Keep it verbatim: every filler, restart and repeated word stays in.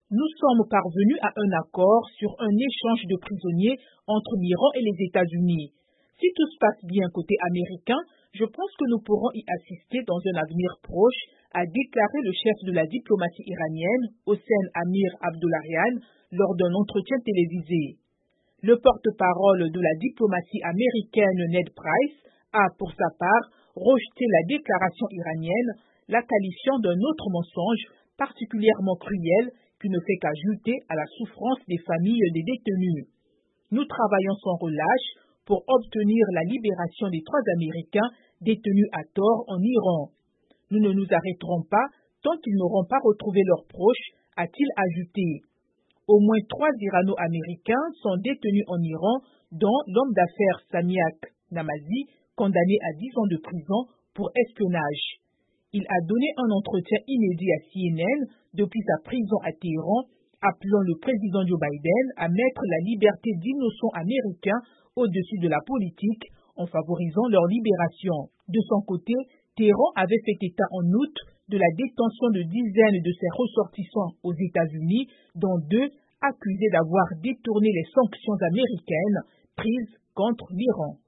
Nous sommes parvenus à un accord sur un échange de prisonniers entre l'Iran et les États-Unis. Si tout se passe bien côté américain, je pense que nous pourrons y assister dans un avenir proche, a déclaré le chef de la diplomatie iranienne, Hossein Amir Abdollahian, lors d'un entretien télévisé. Le porte-parole de la diplomatie américaine, Ned Price, a, pour sa part, rejeté la déclaration iranienne, la qualifiant d'un autre mensonge particulièrement cruel qui ne fait qu'ajouter à la souffrance des familles des détenus. Nous travaillons sans relâche pour obtenir la libération des trois Américains détenus à tort en Iran. Nous ne nous arrêterons pas tant qu'ils n'auront pas retrouvé leurs proches, a-t-il ajouté. Au moins trois Irano-Américains sont détenus en Iran, dont l'homme d'affaires Samiak Namazi, condamné à dix ans de prison pour espionnage. Il a donné un entretien inédit à C N N depuis sa prison à Téhéran, appelant le président Joe Biden à mettre la liberté d'innocents américains au-dessus de la politique en favorisant leur libération. De son côté, Téhéran avait fait état en août de la détention de dizaines de ses ressortissants aux États-Unis, dont deux accusés d'avoir détourné les sanctions américaines prises contre l'Iran.